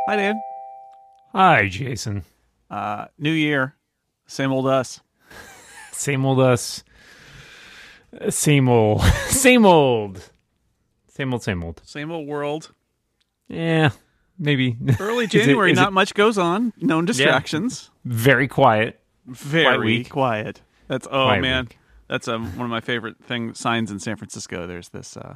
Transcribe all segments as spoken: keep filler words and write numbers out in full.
Hi, Dan. Hi, Jason. Uh, new year. Same old us. Same old us. Same old. Same old. Same old, same old. Same old world. Yeah, maybe. Early Is it- January, is not it much goes on. Known distractions. very quiet. Very week. quiet. That's, oh, Quiet man. week. That's um, one of my favorite thing signs in San Francisco. There's this uh,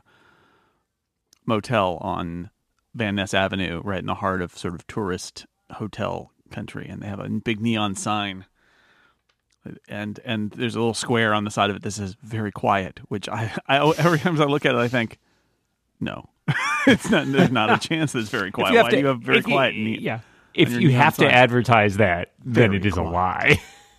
motel on Van Ness Avenue, right in the heart of sort of tourist hotel country, and they have a big neon sign. And and there's a little square on the side of it that says "very quiet," which I, I every time I look at it, I think, no, it's not. There's not a chance that it's very quiet. If you have Why to- do you have very if you- quiet? ne- yeah. If your you neon have to sign? advertise that, then Very it is quiet. a lie.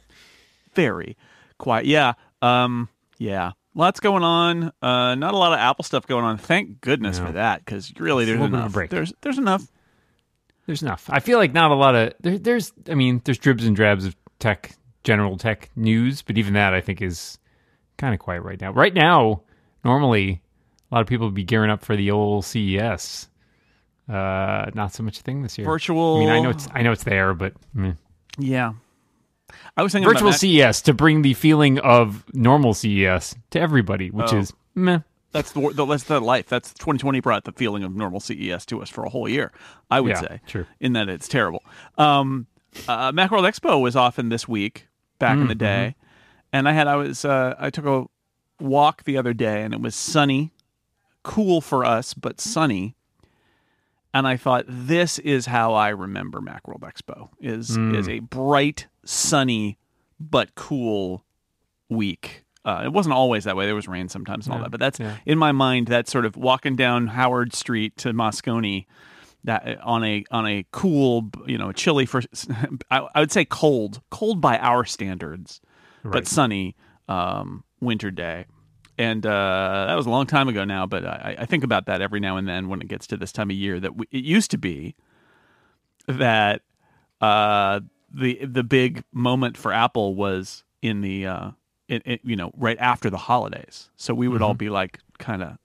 Very quiet. Yeah. Um. Yeah. Lots going on. Uh. Not a lot of Apple stuff going on. Thank goodness No. for that, because really, It's a there's little bit of a enough. break. There's there's enough. There's enough. I feel like not a lot of there, there's. I mean, there's dribs and drabs of tech, general tech news, but even that I think is kind of quiet right now. Right now, normally a lot of people would be gearing up for the old C E S. Uh, not so much a thing this year. Virtual. I mean, I know it's I know it's there, but meh. Yeah. I was thinking virtual about that. C E S to bring the feeling of normal C E S to everybody, which Oh. is meh. That's the, the that's the life. That's twenty twenty brought the feeling of normal C E S to us for a whole year. I would Yeah, say, true. in that it's terrible. Um, uh, Macworld Expo was often this week back in the day, and I had I was uh, I took a walk the other day, and it was sunny, cool for us, but sunny. And I thought, this is how I remember Macworld Expo is is a bright, sunny, but cool week. Uh, it wasn't always that way. There was rain sometimes and all Yeah, that. But that's yeah. in my mind. That's sort of walking down Howard Street to Moscone, that on a on a cool, you know, chilly for I, I would say cold, cold by our standards, but Right. sunny um, winter day. And uh, that was a long time ago now, but I, I think about that every now and then when it gets to this time of year. That we, it used to be that uh, the the big moment for Apple was in the uh, it, it, you know right after the holidays. So we would all be like kind of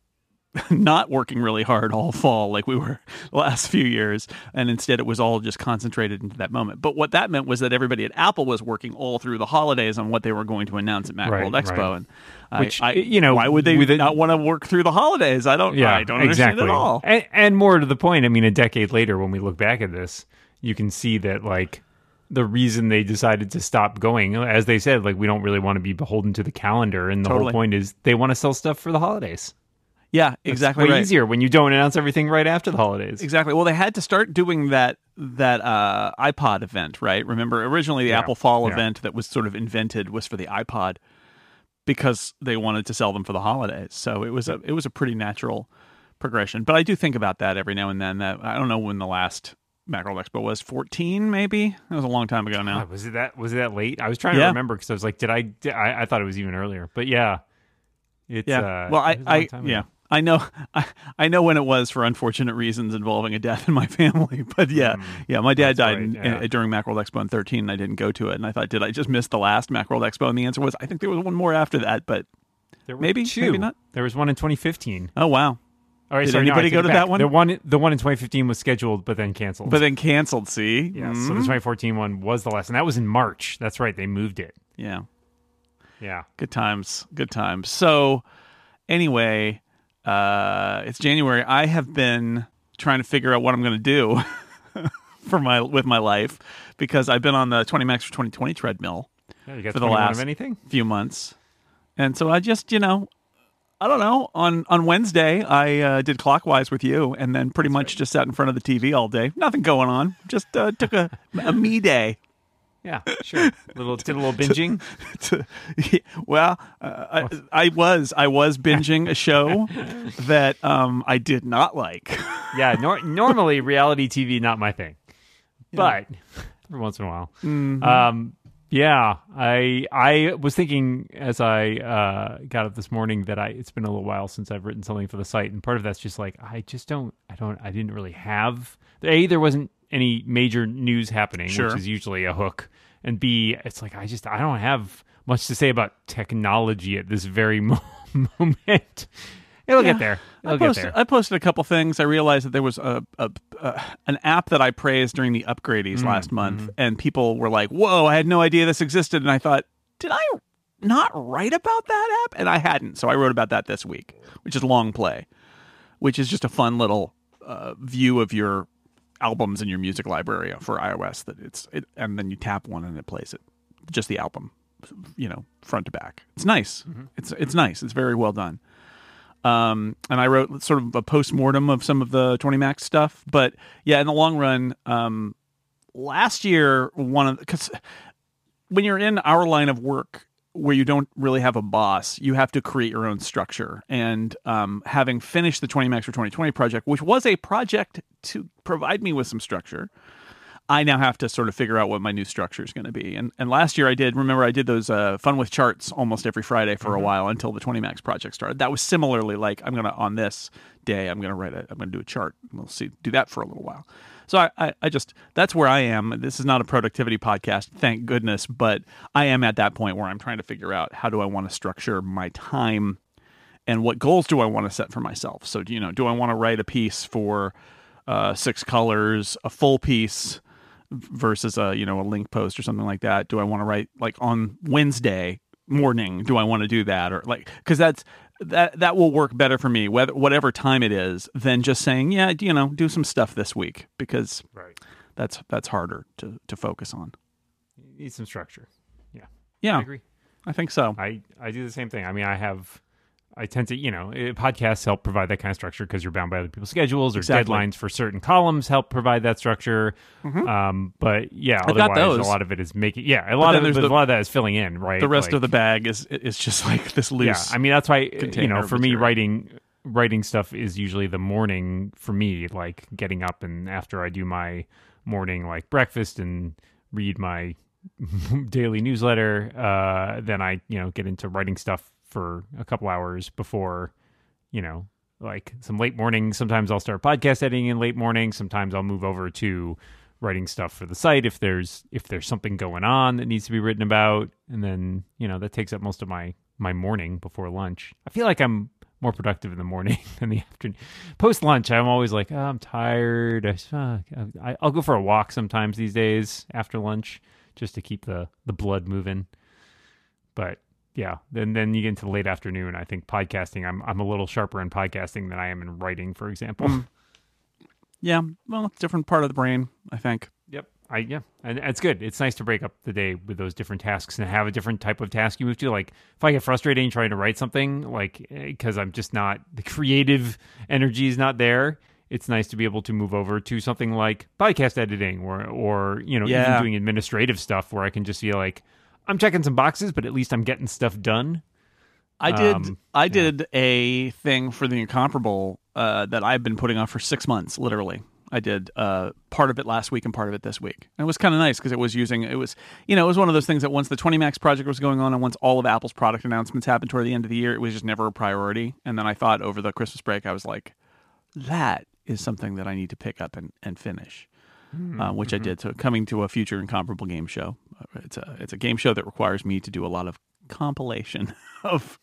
not working really hard all fall like we were the last few years, and instead it was all just concentrated into that moment. But what that meant was that everybody at Apple was working all through the holidays on what they were going to announce at Macworld Right, Expo, right. and Which, I, I, you know, why would they with it- not want to work through the holidays? I don't. Yeah, I don't understand exactly. at all. And, and more to the point, I mean, a decade later, when we look back at this, you can see that, like, the reason they decided to stop going, as they said, like, we don't really want to be beholden to the calendar, and the Totally. whole point is they want to sell stuff for the holidays. Yeah, exactly. Way right. easier when you don't announce everything right after the holidays. Exactly. Well, they had to start doing that that uh, iPod event, right? Remember, originally the Yeah. Apple Fall Yeah. event that was sort of invented was for the iPod because they wanted to sell them for the holidays. So it was a it was a pretty natural progression. But I do think about that every now and then. That I don't know when the last Macworld Expo was. fourteen, maybe. That was a long time ago now. God, was it that? Was it that late? I was trying to Yeah. remember because I was like, did I, did I? I thought it was even earlier. But yeah, it's Yeah. Uh, well, I, it was a long I time yeah. ago. I know, I, I know when it was for unfortunate reasons involving a death in my family. But yeah, yeah, my dad Mm, that's died right, in, yeah. in- during Macworld Expo in thirteen, and I didn't go to it. And I thought, did I just miss the last Macworld Expo? And the answer was, I think there was one more after that. But There were maybe, two. maybe not. There was one in twenty fifteen. Oh wow! All right, Did sorry, no, I anybody take go it to back. that one? The one, the one in twenty fifteen was scheduled, but then canceled. But then canceled. See, yeah, so Mhm. the twenty fourteen one was the last, and that was in March. That's right, they moved it. yeah, Yeah, good times, good times. So anyway, uh, it's January. I have been trying to figure out what I'm going to do for my with my life because I've been on the twenty Max for twenty twenty treadmill yeah you got for the twenty-one last of anything. few months, and so I just you know. I don't know. On on Wednesday, I uh, did Clockwise with you, and then pretty much just sat in front of the T V all day. Nothing going on. Just uh, took a, a me day. Yeah, sure. little did a little binging. To- well, uh, I, I was I was binging a show that um, I did not like. Yeah, nor- normally reality T V not my thing, but every once in a while. Mm-hmm. Um, yeah, I I was thinking as I uh, got up this morning that I it's been a little while since I've written something for the site, and part of that's just like I just don't I don't I didn't really have a there wasn't any major news happening, Sure. which is usually a hook, and B it's like I just I don't have much to say about technology at this very mo- moment. It'll Yeah. get there. It'll I get posted, there. I posted a couple things. I realized that there was a, a, a an app that I praised during the upgradies Mm, last month, mhm. and people were like, "Whoa, I had no idea this existed." And I thought, did I not write about that app? And I hadn't, so I wrote about that this week, which is Long Play, which is just a fun little uh, view of your albums in your music library for iOS. That it's it, and then you tap one and it plays it, just the album, you know, front to back. It's nice. Mm-hmm. It's it's nice. It's very well done. Um, and I wrote sort of a post-mortem of some of the twenty Max stuff. But yeah, in the long run, um, last year, one of because when you're in our line of work where you don't really have a boss, you have to create your own structure. And um, having finished the twenty Max for twenty twenty project, which was a project to provide me with some structure, I now have to sort of figure out what my new structure is going to be. And and last year I did, remember I did those uh, Fun with Charts almost every Friday for Mm-hmm. a while until the twenty Max project started. That was similarly like, I'm going to, on this day, I'm going to write a, I'm going to do a chart. And we'll see, do that for a little while. So I, I, I just, that's where I am. This is not a productivity podcast, thank goodness, but I am at that point where I'm trying to figure out how do I want to structure my time and what goals do I want to set for myself. So, you know, do I want to write a piece for uh, Six Colors, a full piece, versus a you know a link post or something like that? Do I want to write like on Wednesday morning? Do I want to do that, or like because that's that that will work better for me, whether whatever time it is, than just saying yeah you know do some stuff this week, because Right. that's that's harder to to focus on. You need some structure. Yeah. Yeah, I agree. I think so. I, I do the same thing. I mean, I have, I tend to, you know, eh, podcasts help provide that kind of structure because you're bound by other people's schedules or Exactly. deadlines for certain columns help provide that structure. Mhm. Um, but yeah, I've got otherwise, those. a lot of it is making, yeah, a lot then of it, there's but the- a lot of that is filling in, right? The rest Like, of the bag is is just like this loose. yeah, I mean, that's why, you container know, of for me, material. writing, writing stuff is usually the morning for me, like getting up and after I do my morning, like breakfast and read my daily newsletter, uh, then I, you know, get into writing stuff for a couple hours before, you know, like some late morning. Sometimes I'll start podcast editing in late morning. Sometimes I'll move over to writing stuff for the site if there's if there's something going on that needs to be written about. And then, you know, that takes up most of my my morning before lunch. I feel like I'm more productive in the morning than the afternoon. Post lunch, I'm always like, oh, I'm tired. I, uh, I, I'll go for a walk sometimes these days after lunch just to keep the, the blood moving. But yeah, then then you get into the late afternoon. I think podcasting, I'm I'm a little sharper in podcasting than I am in writing, for example. Mm. Yeah, well, it's a different part of the brain, I think. Yep. I yeah, and it's good. It's nice to break up the day with those different tasks and have a different type of task you move to. Like if I get frustrating trying to write something, like because I'm just not the creative energy is not there. It's nice to be able to move over to something like podcast editing or or you know Yeah. even doing administrative stuff where I can just feel like I'm checking some boxes, but at least I'm getting stuff done. I did. Um, I yeah. did a thing for the Incomparable uh, that I've been putting off for six months, literally. I did uh, part of it last week and part of it this week. And it was kind of nice because it was using it was you know it was one of those things that once the twenty Max project was going on and once all of Apple's product announcements happened toward the end of the year, it was just never a priority. And then I thought over the Christmas break, I was like, that is something that I need to pick up and, and finish. Uh, which I did. So coming to a future Incomparable game show. Uh, It's a it's a game show that requires me to do a lot of compilation of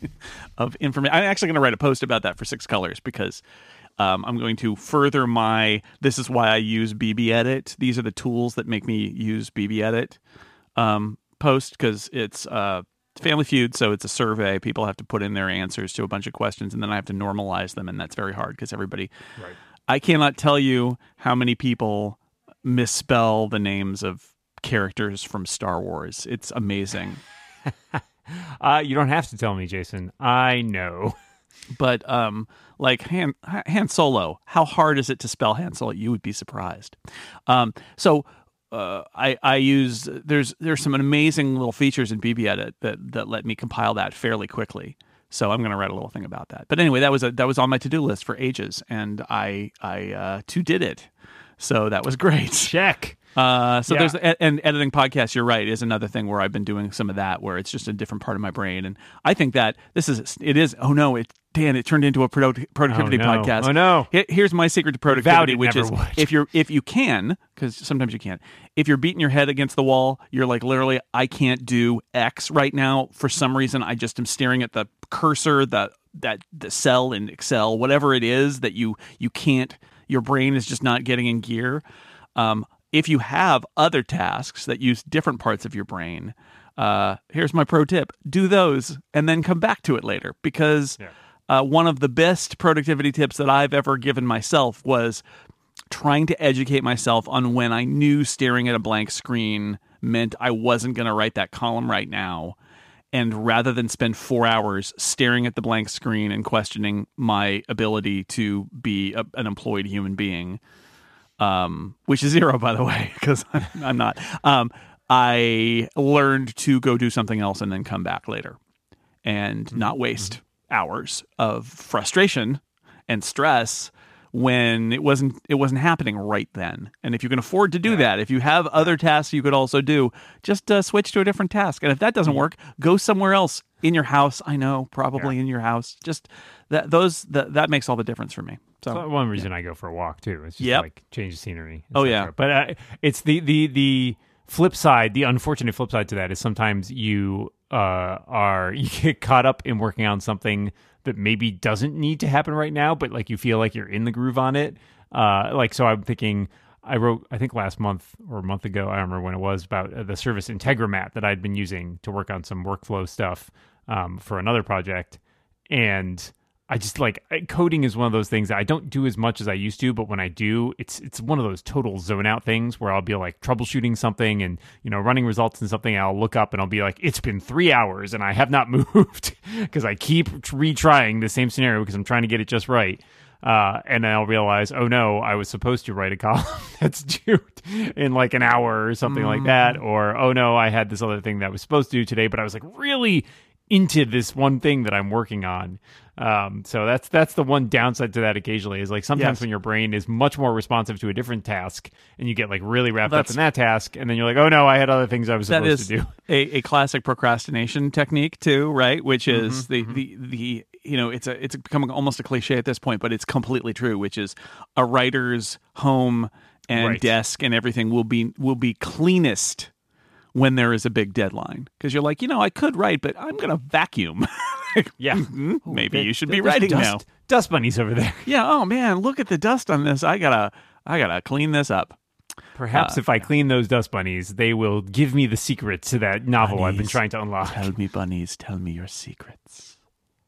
of information. I'm actually going to write a post about that for Six Colors because um, I'm going to further my. This is why I use B B Edit. These are the tools that make me use B B Edit um, post because it's uh, Family Feud, so it's a survey. People have to put in their answers to a bunch of questions, and then I have to normalize them, and that's very hard because everybody. Right. I cannot tell you how many people misspell the names of characters from Star Wars. It's amazing. Uh, you don't have to tell me, Jason. I know. But um, like Han, Han Solo, how hard is it to spell Han Solo? You would be surprised. Um, so uh, I I use there's there's some amazing little features in B B Edit that that let me compile that fairly quickly. So I'm going to write a little thing about that. But anyway, that was a, that was on my to do list for ages, and I I uh, too did it. So that was great. Check. Uh, so Yeah. there's and editing podcasts. You're right, is another thing where I've been doing some of that, where it's just a different part of my brain, and I think that this is it is. Oh no, it Dan, it turned into a product, productivity Oh, no. podcast. Oh, no. Here- Here's my secret to Vowed productivity, it which never is would. if you're if you can, because sometimes you can't. If you're beating your head against the wall, you're like literally, I can't do X right now for some reason. I just am staring at the cursor, the that the cell in Excel, whatever it is that you you can't, your brain is just not getting in gear. Um, if you have other tasks that use different parts of your brain, uh, here's my pro tip: do those and then come back to it later. Because Yeah. uh, one of the best productivity tips that I've ever given myself was trying to educate myself on when I knew staring at a blank screen meant I wasn't going to write that column right now. And rather than spend four hours staring at the blank screen and questioning my ability to be a, an employed human being, um, which is zero, by the way, because I'm, I'm not, um, I learned to go do something else and then come back later and not waste hours of frustration and stress when it wasn't it wasn't happening right then. And if you can afford to do Yeah. that, if you have other tasks you could also do, just uh, switch to a different task. And if that doesn't work, go somewhere else in your house. I know, probably Yeah. in your house. Just that those that that makes all the difference for me. So, So one reason I go for a walk too. It's just Yep. like change the scenery. et Oh, cetera. yeah. But uh, it's the the the flip side. The unfortunate flip side to that is sometimes you uh are you get caught up in working on something that maybe doesn't need to happen right now, but like you feel like you're in the groove on it. Uh, like so, I'm thinking. I wrote, I think last month or a month ago, I don't remember when it was, about uh, the service Integromat that I'd been using to work on some workflow stuff um, for another project. And I just like I- coding is one of those things that I don't do as much as I used to, but when I do, it's it's one of those total zone out things where I'll be like troubleshooting something and, you know, running results in something. And I'll look up and I'll be like, it's been three hours and I have not moved because I keep retrying the same scenario because I'm trying to get it just right. Uh, and then I'll realize, oh no, I was supposed to write a column that's due in like an hour or something like that. Or, oh no, I had this other thing that I was supposed to do today, but I was like really into this one thing that I'm working on. Um, so that's that's the one downside to that occasionally is like sometimes Yes. when your brain is much more responsive to a different task and you get like really wrapped That's- up in that task and then you're like, oh no, I had other things I was that supposed is to do. a, a classic procrastination technique too, right? Which is Mm-hmm, the, the the you know it's a it's becoming almost a cliche at this point, but it's completely true. Which is a writer's home and Right. desk and everything will be will be cleanest when there is a big deadline, because you're like, you know, I could write, but I'm gonna vacuum. Yeah. Mhm, maybe you should be There's writing dust, now. Dust bunnies over there. Yeah. Oh man, look at the dust on this. I gotta I gotta clean this up. Perhaps Uh, if I clean those dust bunnies, they will give me the secrets to that novel I've been Bunnies. trying to unlock. Tell me, bunnies. Tell me your secrets.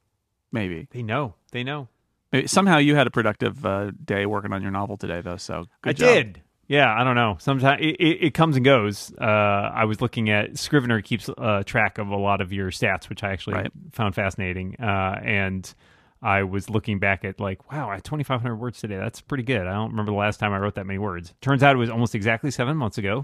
Maybe. They know. They know. Maybe somehow you had a productive uh, day working on your novel today, though. So good I job. did. Yeah, I don't know. Sometimes it, it, it comes and goes. Uh, I was looking at Scrivener keeps uh, track of a lot of your stats, which I actually Right. found fascinating. Uh, and I was looking back at like, wow, I had twenty-five hundred words today. That's pretty good. I don't remember the last time I wrote that many words. Turns out it was almost exactly seven months ago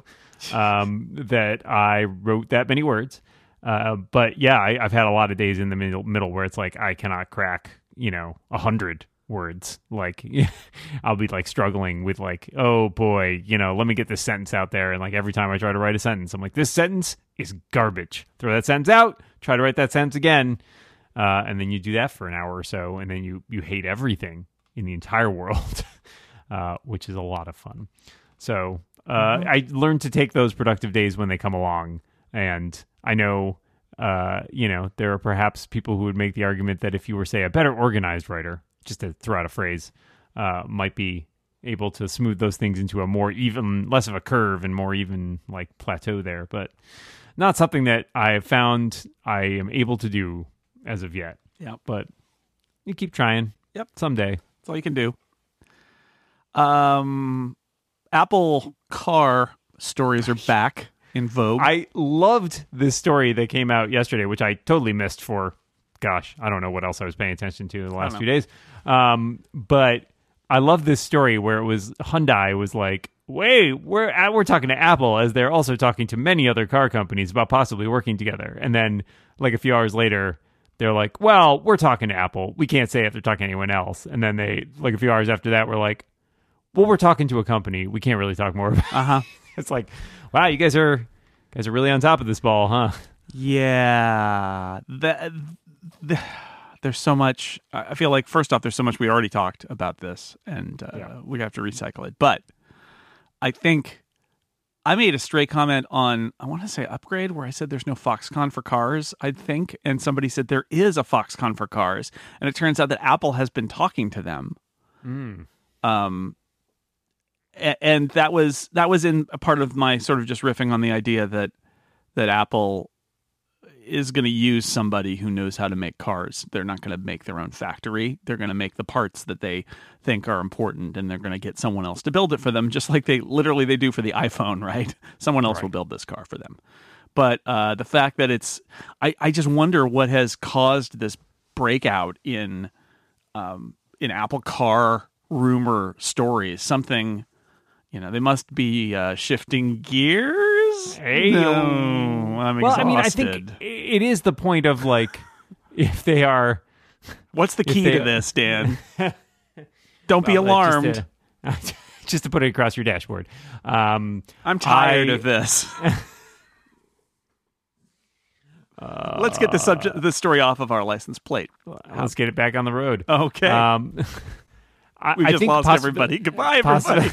um, that I wrote that many words. Uh, but yeah, I, I've had a lot of days in the middle, middle where it's like I cannot crack, you know, a hundred words. Like I'll be like struggling with like, oh boy, you know, let me get this sentence out there. And like every time I try to write a sentence, I'm like, this sentence is garbage. Throw that sentence out. Try to write that sentence again. Uh, and then you do that for an hour or so, and then you you hate everything in the entire world, uh, which is a lot of fun. So uh, Mm-hmm. I learned to take those productive days when they come along, and I know, uh, you know, there are perhaps people who would make the argument that if you were, say, a better organized writer, just to throw out a phrase, uh, might be able to smooth those things into a more even, less of a curve and more even like plateau there, but not something that I have found I am able to do as of yet. Yep. But you keep trying. Yep. Someday. That's all you can do. Um, Apple Car stories are back in vogue. I loved this story that came out yesterday, which I totally missed for, gosh, I don't know what else I was paying attention to in the last know. few days. Um, but I love this story where it was Hyundai was like, wait, we're uh, we're talking to Apple as they're also talking to many other car companies about possibly working together. And then like a few hours later, they're like, well, we're talking to Apple. We can't say if they're talking to anyone else. And then they, like a few hours after that, we're like, well, we're talking to a company. We can't really talk more about it. uh huh. It's like, wow, you guys are guys are really on top of this ball, huh? Yeah. The, the, there's so much. I feel like first off, there's so much we already talked about this, and uh, Yeah. we have to recycle it. But I think I made a stray comment on, I want to say Upgrade, where I said there's no Foxconn for cars, I think. And somebody said there is a Foxconn for cars. And it turns out that Apple has been talking to them. Mm. Um, a- and that was that was in a part of my sort of just riffing on the idea that that Apple is going to use somebody who knows how to make cars. They're not going to make their own factory. They're going to make the parts that they think are important, and they're going to get someone else to build it for them, just like they literally they do for the iPhone, right? Someone else Right. will build this car for them. But uh, the fact that it's, I, I just wonder what has caused this breakout in um, in Apple car rumor stories. Something, you know, they must be uh, shifting gears. Hey, no, I'm well, exhausted. I mean, I think it is the point of like, if they are. What's the key they- to this, Dan? Don't be Well, alarmed. Just to, just to put it across your dashboard. Um, I'm tired I- of this. Let's get the subject, the story off of our license plate. let's get it back on the road. Okay. Um, I, we I just think lost possi- everybody. Goodbye, everybody.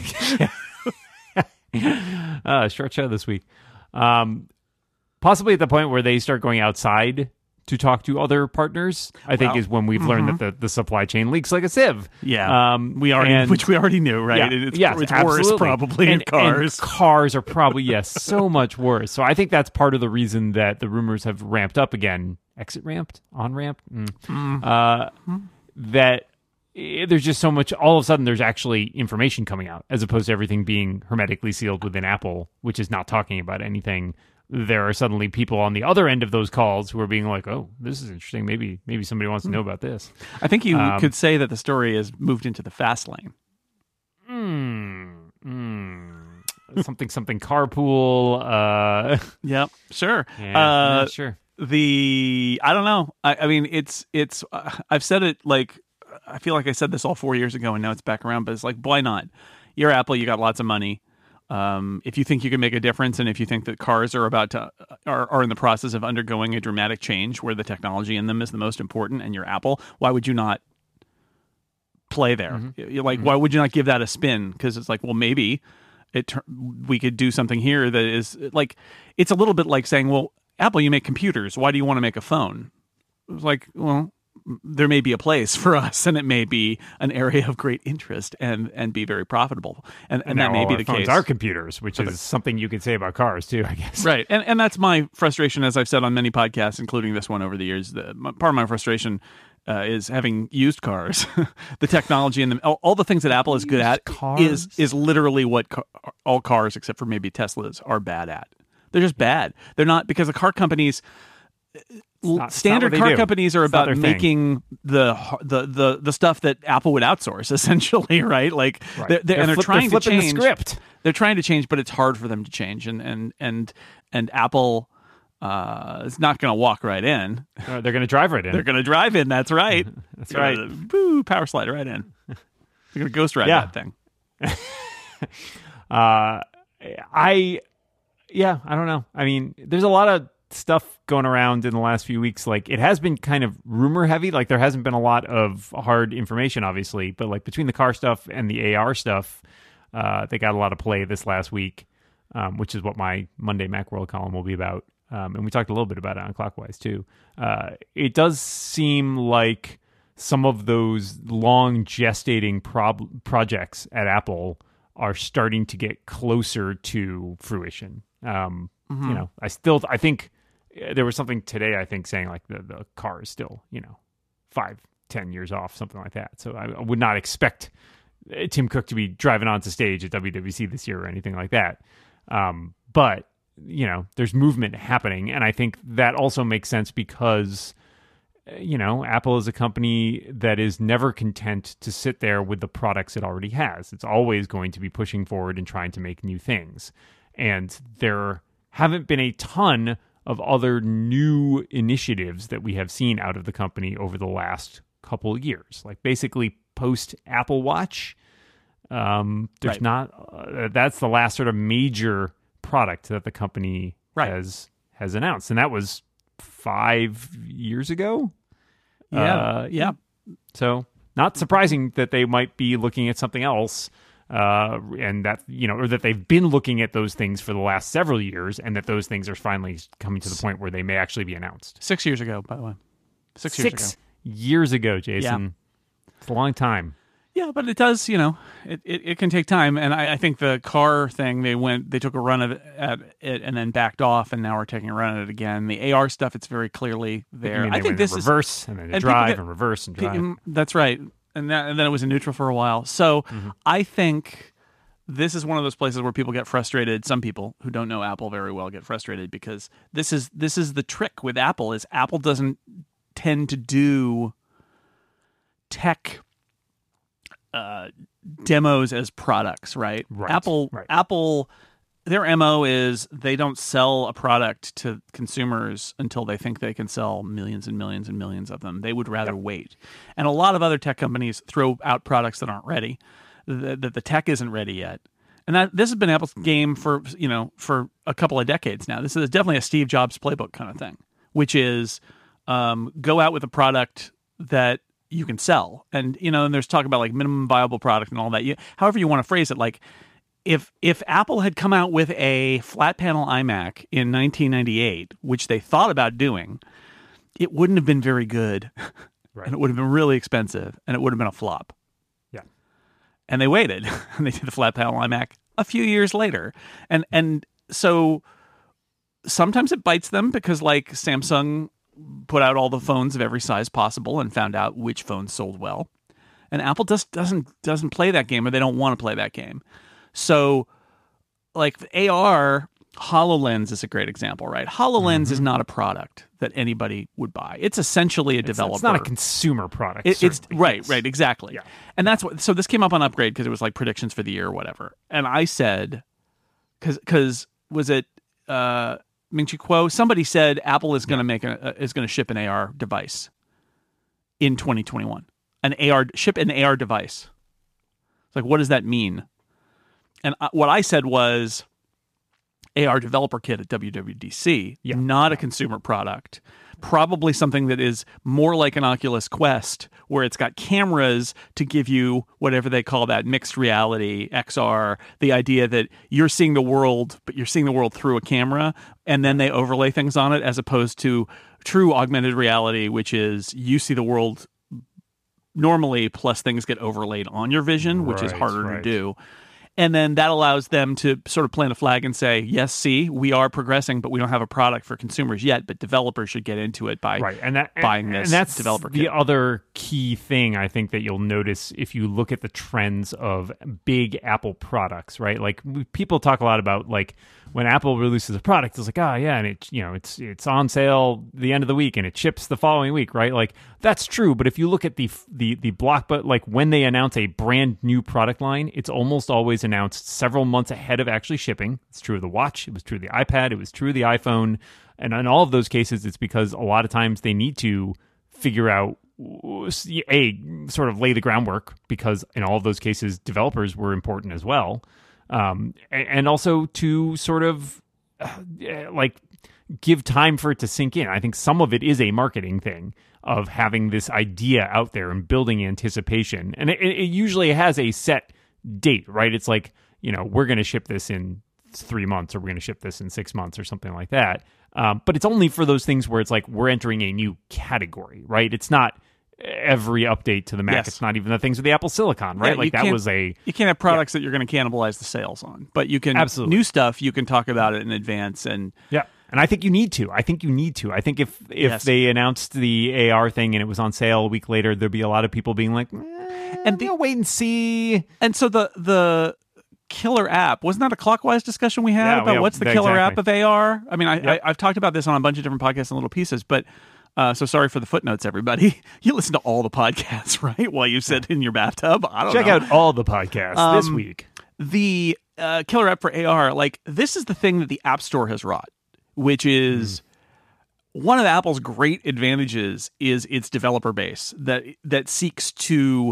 possi- uh, short show this week. Um, possibly at the point where they start going outside to talk to other partners, I think Well, is when we've learned that the, the supply chain leaks like a sieve. Yeah. Um, we already, and- which we already knew, right? Yeah, It's, yes, it's worse absolutely. probably in and, cars. And cars are probably, yes, so much worse. So I think that's part of the reason that the rumors have ramped up again. Exit ramped? On ramped? Mm. Mm. Uh, that eh, there's just so much, all of a sudden there's actually information coming out as opposed to everything being hermetically sealed within Apple, which is not talking about anything. There are suddenly people on the other end of those calls who are being like, oh, this is interesting. Maybe maybe somebody wants to know about this. I think you um, could say that the story has moved into the fast lane. Hmm. Hmm. something, something carpool. Uh, Yep, sure. yeah, uh, yeah, sure. The I don't know. I, I mean, it's it's. Uh, I've said it like I feel like I said this all four years ago, and now it's back around. But it's like, why not? You're Apple. You got lots of money. Um, if you think you can make a difference, and if you think that cars are about to are, are in the process of undergoing a dramatic change where the technology in them is the most important, and you're Apple, why would you not play there? Mm-hmm. You're like, why would you not give that a spin? Because it's like, well, maybe it tur- we could do something here that is like, it's a little bit like saying, well, Apple, you make computers. Why do you want to make a phone? It's like, well, there may be a place for us, and it may be an area of great interest and and be very profitable, and and, And that now may all be our the phones case. are computers, which is something you could say about cars too, I guess. Right, and and that's my frustration, as I've said on many podcasts, including this one over the years. The, my, part of my frustration uh, is having used cars, the technology and the, all, all the things that Apple is good at cars? is is literally what ca- all cars, except for maybe Teslas, are bad at. They're just bad. They're not, because the car companies. not- it's Standard not what they car do. companies are It's not about their thing. making the, the the the stuff that Apple would outsource, essentially, right? Like, Right. they're, they're, and they're flip- trying to flipping change the script. They're trying to change, but it's hard for them to change, and and and and Apple uh, is not going to walk right in. Uh, they're going to drive right in. They're going to drive in. That's right. That's They're right. gonna, boo, power slide right in. They're going to ghost ride Yeah. that thing. Uh, I, yeah, I don't know. I mean, there's a lot of stuff going around in the last few weeks. Like, it has been kind of rumor heavy. Like, there hasn't been a lot of hard information, obviously, but like between the car stuff and the A R stuff, uh, they got a lot of play this last week, um, which is what my Monday Macworld column will be about. Um, and we talked a little bit about it on Clockwise too. Uh, it does seem like some of those long gestating prob- projects at Apple are starting to get closer to fruition. Um, You know, I still, I think uh, there was something today, I think, saying like the, the car is still, you know, five, ten years off, something like that. So I, I would not expect uh, Tim Cook to be driving onto stage at W W C this year or anything like that. Um, but, you know, there's movement happening. And I think that also makes sense because, uh, you know, Apple is a company that is never content to sit there with the products it already has. It's always going to be pushing forward and trying to make new things. And there haven't been a ton of other new initiatives that we have seen out of the company over the last couple of years. Like basically post Apple Watch, um, there's Right. not. Uh, that's the last sort of major product that the company Right. has has announced, and that was five years ago. Yeah, Uh, yeah. So not surprising that they might be looking at something else. uh, and that you know, or that they've been looking at those things for the last several years, and that those things are finally coming to the point where they may actually be announced. Six years ago, by the way. Six, Six years ago. years ago, Jason. Yeah. It's a long time. Yeah, but it does, you know, it, it, it can take time. And I, I think the car thing, they went, they took a run of it, at it and then backed off, and now we're taking a run at it again. The A R stuff, it's very clearly there. I think this is reverse, and then and drive get, and reverse and drive. That's right. And, that, and then it was in neutral for a while. So mm-hmm. I think this is one of those places where people get frustrated. Some people who don't know Apple very well get frustrated because this is this is the trick with Apple is Apple doesn't tend to do tech uh, demos as products, right? Right. Apple, right. Apple, their M O is they don't sell a product to consumers until they think they can sell millions and millions and millions of them. They would rather yep. wait. And a lot of other tech companies throw out products that aren't ready, that the, the tech isn't ready yet. And that this has been Apple's game for, you know, for a couple of decades now. This is definitely a Steve Jobs playbook kind of thing, which is um, go out with a product that you can sell. And, you know, and there's talk about like minimum viable product and all that. You, however you want to phrase it, like if if Apple had come out with a flat panel iMac in nineteen ninety-eight, which they thought about doing, it wouldn't have been very good. Right. And it would have been really expensive, and it would have been a flop. Yeah. And they waited, and they did the flat panel iMac a few years later. And and so sometimes it bites them because like Samsung put out all the phones of every size possible and found out which phones sold well. And Apple just doesn't doesn't play that game, or they don't want to play that game. So like A R, HoloLens is a great example, right? HoloLens mm-hmm. is not a product that anybody would buy. It's essentially a it's, developer. It's not a consumer product. It, it's right, yes. right, exactly. Yeah. And that's what. So this came up on Upgrade because it was like predictions for the year or whatever. And I said, because because was it uh, Ming-Chi Kuo? Somebody said Apple is going to yeah. make a, is going to ship an A R device in twenty twenty-one. An A R ship an A R device. It's like, what does that mean? And I, what I said was A R developer kit at W W D C, yeah. not a consumer product. Probably something that is more like an Oculus Quest, where it's got cameras to give you whatever they call that mixed reality, X R, the idea that you're seeing the world, but you're seeing the world through a camera, and then they overlay things on it, as opposed to true augmented reality, which is you see the world normally, plus things get overlaid on your vision, which right, is harder right. to do. And then that allows them to sort of plant a flag and say, yes, see, we are progressing, but we don't have a product for consumers yet, but developers should get into it by right. and that, buying and, this and that's developer the kit. other key thing I think that you'll notice if you look at the trends of big Apple products, right? Like people talk a lot about like when Apple releases a product, it's like, oh yeah, and it you know it's it's on sale the end of the week and it ships the following week, right? Like that's true, but if you look at the the the block, but like when they announce a brand new product line, it's almost always announced several months ahead of actually shipping. It's true of the watch, it was true of the iPad, it was true of the iPhone, and in all of those cases, it's because a lot of times they need to figure out a sort of lay the groundwork, because in all of those cases, developers were important as well. Um, and also to sort of uh, like give time for it to sink in. I think some of it is a marketing thing of having this idea out there and building anticipation. And it, it usually has a set date, right? It's like, you know, we're going to ship this in three months or we're going to ship this in six months or something like that. Um, but it's only for those things where it's like we're entering a new category, right? It's not every update to the Mac. Yes. It's not even the things with the Apple Silicon, right? Yeah, like that was a... You can't have products yeah. that you're going to cannibalize the sales on. But you can... Absolutely. New stuff, you can talk about it in advance. And yeah. And I think you need to. I think you need to. I think if if yes. they announced the A R thing and it was on sale a week later, there'd be a lot of people being like, eh, and the, wait and see. And so the the killer app, wasn't that a Clockwise discussion we had yeah, about yeah, what's the killer exactly. app of A R? I mean, I, yep. I, I've talked about this on a bunch of different podcasts and little pieces, but uh, so sorry for the footnotes, everybody. You listen to all the podcasts, right? While you sit in your bathtub. I don't Check know. out all the podcasts um, this week. The uh, killer app for A R, like this is the thing that the App Store has wrought, which is mm. one of Apple's great advantages is its developer base that that seeks to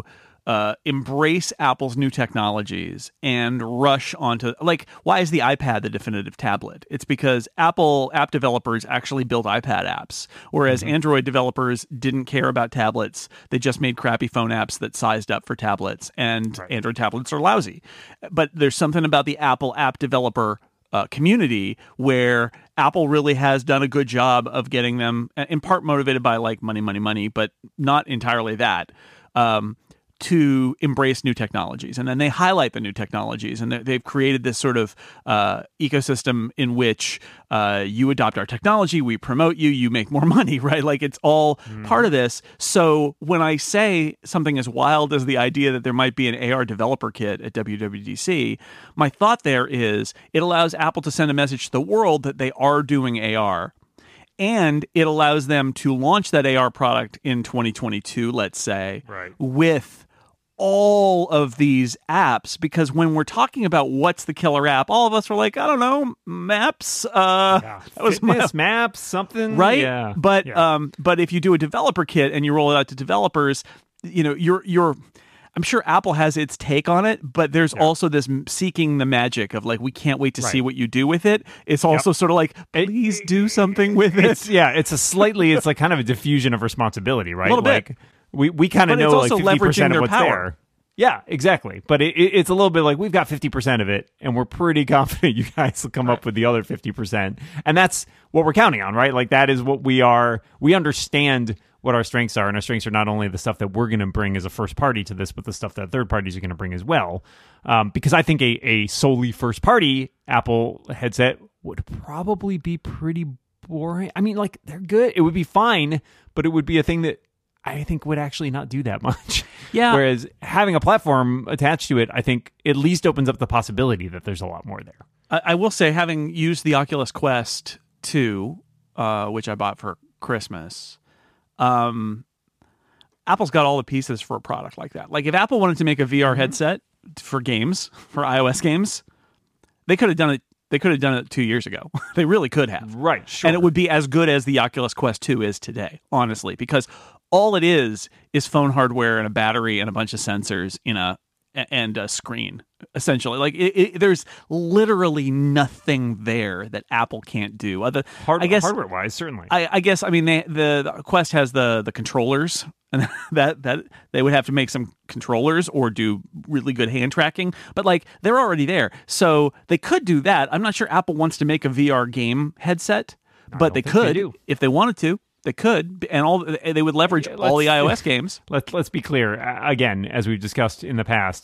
uh, embrace Apple's new technologies and rush onto, like, why is the iPad the definitive tablet? It's because Apple app developers actually built iPad apps, whereas mm-hmm. Android developers didn't care about tablets. They just made crappy phone apps that sized up for tablets, and right. Android tablets are lousy. But there's something about the Apple app developer Uh, community where Apple really has done a good job of getting them, in part motivated by like money, money, money, but not entirely that, um, to embrace new technologies. And then they highlight the new technologies, and they've created this sort of uh, ecosystem in which uh, you adopt our technology, we promote you, you make more money, right? Like it's all mm. part of this. So when I say something as wild as the idea that there might be an A R developer kit at W W D C, my thought there is it allows Apple to send a message to the world that they are doing A R. And it allows them to launch that A R product in twenty twenty-two, let's say, right. with all of these apps, because when we're talking about what's the killer app, all of us are like, I don't know, Maps, uh, yeah. that was Fitness, my, Maps, something, right? Yeah. But yeah. um, but if you do a developer kit and you roll it out to developers, you know, you're you're. I'm sure Apple has its take on it, but there's yeah. also this seeking the magic of like, we can't wait to right. see what you do with it. It's also yep. sort of like, please it, do something with it. It's, yeah, it's a slightly, it's like kind of a diffusion of responsibility, right? A little like, bit. We we kind of know like fifty percent of what's power. there. Yeah, exactly. But it, it, it's a little bit like we've got fifty percent of it, and we're pretty confident you guys will come right. up with the other fifty percent. And that's what we're counting on, right? Like that is what we are. We understand what our strengths are, and our strengths are not only the stuff that we're going to bring as a first party to this, but the stuff that third parties are going to bring as well. Um, because I think a, a solely first party Apple headset would probably be pretty boring. I mean, like they're good. It would be fine, but it would be a thing that I think would actually not do that much. Yeah. Whereas having a platform attached to it, I think at least opens up the possibility that there's a lot more there. I, I will say, having used the Oculus Quest two, uh, which I bought for Christmas, um, Apple's got all the pieces for a product like that. Like if Apple wanted to make a V R mm-hmm. headset for games, for iOS games, they could have done it. They could have done it two years ago. They really could have. Right, sure. And it would be as good as the Oculus Quest two is today, honestly, because all it is is phone hardware and a battery and a bunch of sensors in a and a screen, essentially. Like it, it, there's literally nothing there that Apple can't do. Other, Hard, I guess, hardware-wise, certainly. I, I guess. I mean, they, the, the Quest has the the controllers, and that that they would have to make some controllers or do really good hand tracking. But like they're already there, so they could do that. I'm not sure Apple wants to make a V R game headset, but they could they if they wanted to. They could, and all they would leverage let's, all the iOS games. Let's let's be clear. Again, as we've discussed in the past,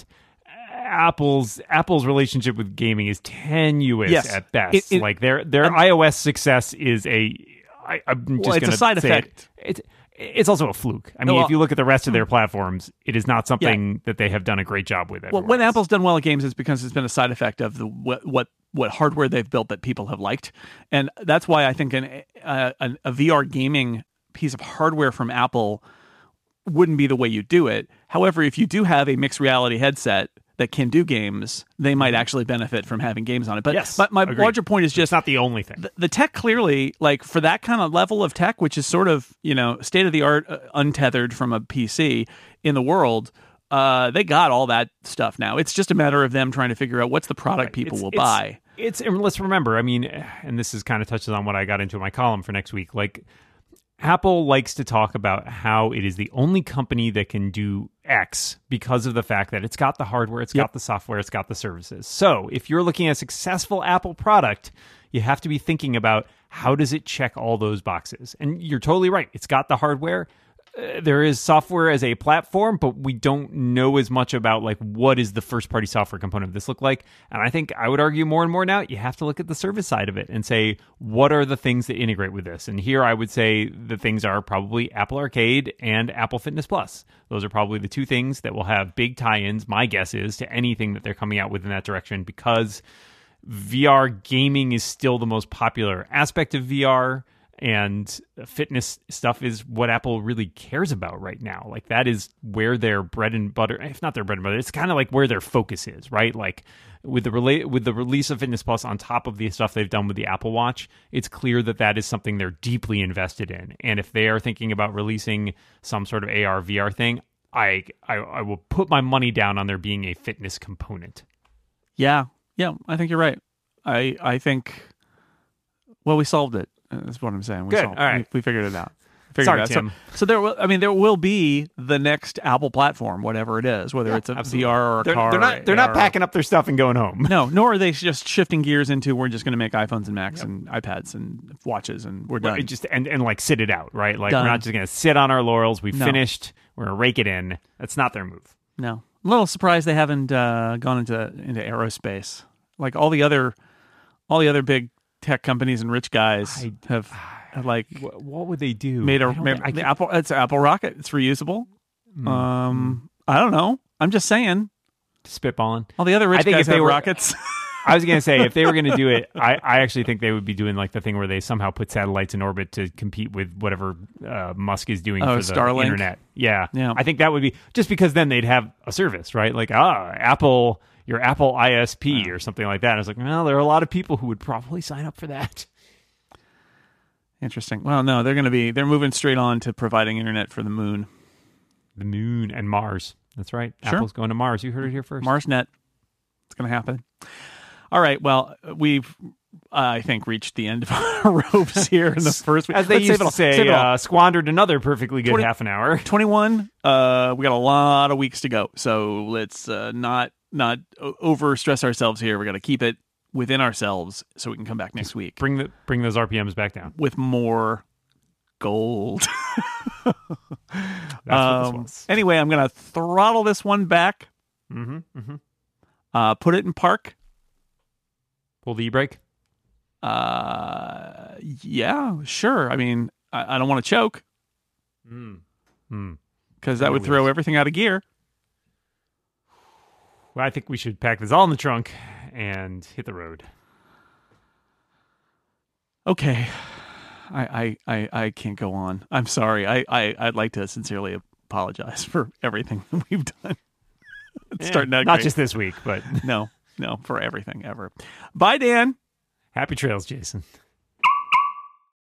Apple's Apple's relationship with gaming is tenuous yes. at best. It, it, like their their um, iOS success is a. I, I'm just well, it's gonna a side say effect. It, it's it's also a fluke. I mean, well, if you look at the rest of their platforms, it is not something yeah. that they have done a great job with. Well, when else. Apple's done well at games, it's because it's been a side effect of the what what, what hardware they've built that people have liked, and that's why I think an, uh, an, a V R gaming piece of hardware from Apple wouldn't be the way you do it. However, if you do have a mixed reality headset that can do games, they might actually benefit from having games on it. But yes, my, my agreed. larger point is just it's not the only thing. The, the tech clearly, like for that kind of level of tech, which is sort of, you know, state of the art, uh, untethered from a P C in the world, uh, they got all that stuff now. It's just a matter of them trying to figure out what's the product right. people it's, will it's, buy. It's and let's remember, I mean, and this is kind of touches on what I got into in my column for next week, like Apple likes to talk about how it is the only company that can do X because of the fact that it's got the hardware, it's yep. got the software, it's got the services. So if you're looking at a successful Apple product, you have to be thinking about how does it check all those boxes? And you're totally right. It's got the hardware. Uh, there is software as a platform, but we don't know as much about like what is the first party software component of this look like. And I think I would argue more and more now, you have to look at the service side of it and say, what are the things that integrate with this? And here I would say the things are probably Apple Arcade and Apple Fitness Plus. Those are probably the two things that will have big tie-ins, my guess is, to anything that they're coming out with in that direction, because V R gaming is still the most popular aspect of V R. And fitness stuff is what Apple really cares about right now. Like that is where their bread and butter, if not their bread and butter, it's kind of like where their focus is, right? Like with the rela- with the release of Fitness Plus on top of the stuff they've done with the Apple Watch, it's clear that that is something they're deeply invested in. And if they are thinking about releasing some sort of A R, V R thing, I, I I will put my money down on there being a fitness component. Yeah, yeah, I think you're right. I I think, well, we solved it. That's what I'm saying. We Good. Solved, All right. we, we figured it out. Figured Sorry, it out. Tim. So, so there, will, I mean, there will be the next Apple platform, whatever it is, whether Yeah, it's a absolutely. V R or a They're, car. they're not. They're A R. not packing up their stuff and going home. No, nor are they just shifting gears into we're just going to make iPhones and Macs and iPads and watches and we're done. It just and, and like sit it out, right? Like Done. we're not just going to sit on our laurels. We've No. finished. We're going to rake it in. That's not their move. No, a little surprised they haven't uh, gone into into aerospace like all the other all the other big tech companies and rich guys I- have. Like What, what would they do? made a I don't made, think- I the can- Apple. It's an Apple Rocket. It's reusable. Um, I don't know. I'm just saying. spitballing. All the other rich I think guys if they have were- rockets. I was going to say, if they were going to do it, I, I actually think they would be doing like the thing where they somehow put satellites in orbit to compete with whatever uh, Musk is doing Oh, for the Starlink? internet. Yeah. Yeah. I think that would be just because then they'd have a service, right? Like, ah, Apple, your Apple I S P or something like that. And I was like, well, there are a lot of people who would probably sign up for that. Interesting. Well, no, they're going to be. They're moving straight on to providing internet for the moon. The moon and Mars. That's right. Sure. Apple's going to Mars. You heard it here first. MarsNet. It's going to happen. All right. Well, we've. Uh, I think reached the end of our ropes here in the first week. As they Let's used save it all. to say, Save it all. uh, squandered another perfectly good twenty half an hour. twenty-one. Uh, we got a lot of weeks to go, so let's uh, not not over stress ourselves here. We got to keep it within ourselves so we can come back next week Bring the bring those R P Ms back down. with more gold. That's what this Um, was. anyway, I'm gonna throttle this one back. Mm-hmm, mm-hmm. Uh, put it in park. Pull the e-brake. Uh, yeah, sure. I mean, I, I don't want to choke Mm. Mm. because that would throw everything out of gear. Well, I think we should pack this all in the trunk and hit the road. Okay. I, I, I, I can't go on. I'm sorry. I, I, I'd like to sincerely apologize for everything that we've done. It's Eh, starting out not great. just this week, but No, no, for everything ever. Bye, Dan. happy trails, Jason.